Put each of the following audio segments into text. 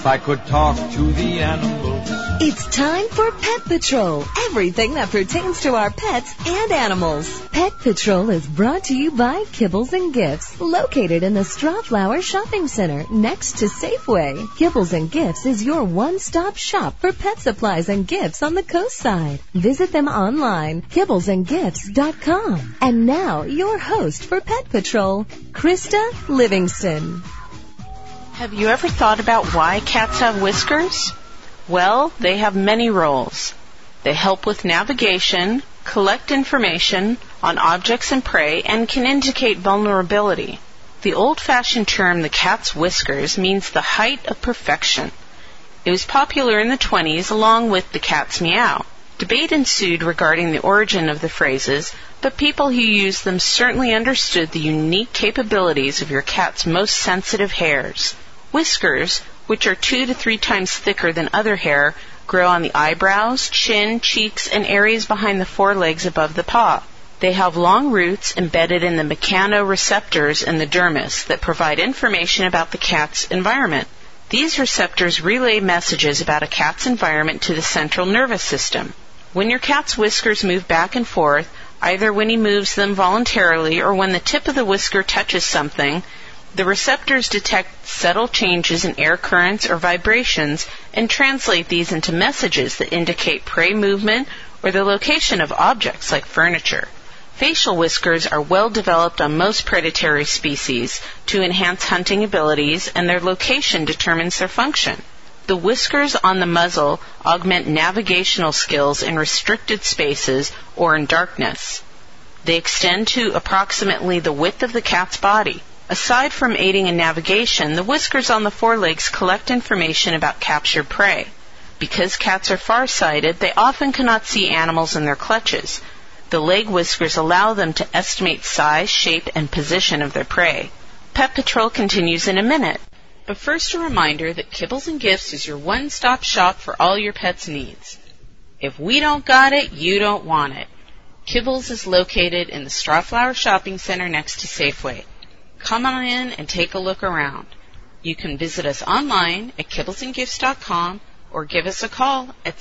I could talk to the animals. It's time for Pet Patrol. Everything that pertains to our pets and animals. Pet Patrol is brought to you by Kibbles and Gifts, located in the Strawflower Shopping Center next to Safeway. Kibbles and Gifts is your one-stop shop for pet supplies and gifts on the coast side. Visit them online, kibblesandgifts.com. And now, your host for Pet Patrol, Krista Livingston. Have you ever thought about why cats have whiskers? Well, they have many roles. They help with navigation, collect information on objects and prey, and can indicate vulnerability. The old-fashioned term, the cat's whiskers, means the height of perfection. It was popular in the 1920s along with the cat's meow. Debate ensued regarding the origin of the phrases, but people who used them certainly understood the unique capabilities of your cat's most sensitive hairs. Whiskers, which are 2 to 3 times thicker than other hair, grow on the eyebrows, chin, cheeks, and areas behind the forelegs above the paw. They have long roots embedded in the mechanoreceptors in the dermis that provide information about the cat's environment. These receptors relay messages about a cat's environment to the central nervous system. When your cat's whiskers move back and forth, either when he moves them voluntarily or when the tip of the whisker touches something, the receptors detect subtle changes in air currents or vibrations and translate these into messages that indicate prey movement or the location of objects like furniture. Facial whiskers are well developed on most predatory species to enhance hunting abilities, and their location determines their function. The whiskers on the muzzle augment navigational skills in restricted spaces or in darkness. They extend to approximately the width of the cat's body. Aside from aiding in navigation, the whiskers on the forelegs collect information about captured prey. Because cats are farsighted, they often cannot see animals in their clutches. The leg whiskers allow them to estimate size, shape, and position of their prey. Pet Patrol continues in a minute. But first, a reminder that Kibbles and Gifts is your one-stop shop for all your pet's needs. If we don't got it, you don't want it. Kibbles is located in the Strawflower Shopping Center next to Safeway. Come on in and take a look around. You can visit us online at kibblesandgifts.com or give us a call at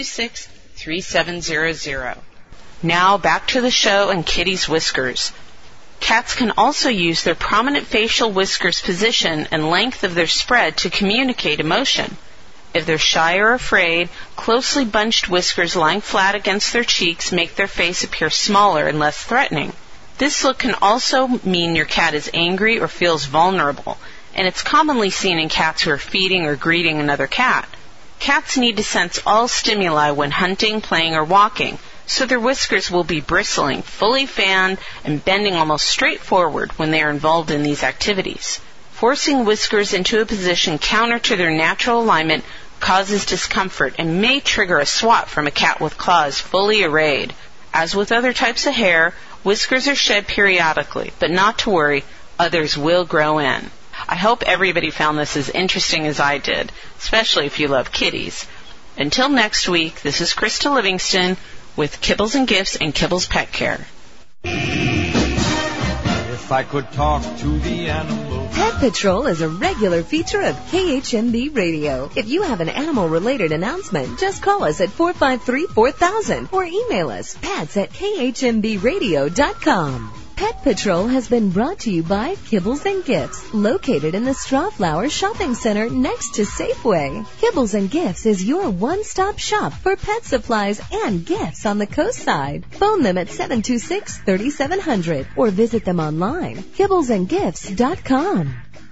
726-3700. Now back to the show and Kitty's whiskers. Cats can also use their prominent facial whiskers position and length of their spread to communicate emotion. If they're shy or afraid, closely bunched whiskers lying flat against their cheeks make their face appear smaller and less threatening. This look can also mean your cat is angry or feels vulnerable, and it's commonly seen in cats who are feeding or greeting another cat. Cats need to sense all stimuli when hunting, playing, or walking, so their whiskers will be bristling, fully fanned, and bending almost straight forward when they are involved in these activities. Forcing whiskers into a position counter to their natural alignment causes discomfort and may trigger a swat from a cat with claws fully arrayed. As with other types of hair, whiskers are shed periodically, but not to worry, others will grow in. I hope everybody found this as interesting as I did, especially if you love kitties. Until next week, this is Krista Livingston with Kibbles and Gifts and Kibbles Pet Care. If I could talk to the animals. Pet Patrol is a regular feature of KHMB Radio. If you have an animal-related announcement, just call us at 453-4000 or email us pets@khmbradio.com. Pet Patrol has been brought to you by Kibbles and Gifts, located in the Strawflower Shopping Center next to Safeway. Kibbles and Gifts is your one-stop shop for pet supplies and gifts on the coast side. Phone them at 726-3700 or visit them online, kibblesandgifts.com.